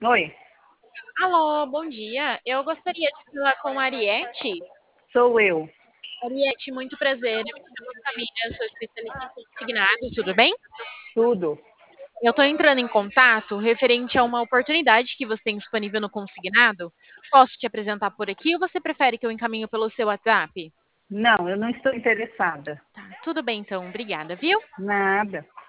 Oi, Alô, bom dia. Eu gostaria de falar com a Ariete. sou eu. Ariete, muito prazer. Eu me chamo Samira, sou especialista em consignado, tudo bem? Tudo. Eu estou entrando em contato referente a uma oportunidade que você tem disponível no consignado. Posso te apresentar por aqui ou você prefere que eu encaminhe pelo seu WhatsApp? Não, eu não estou interessada. Tá, tudo bem então, obrigada, viu? Nada.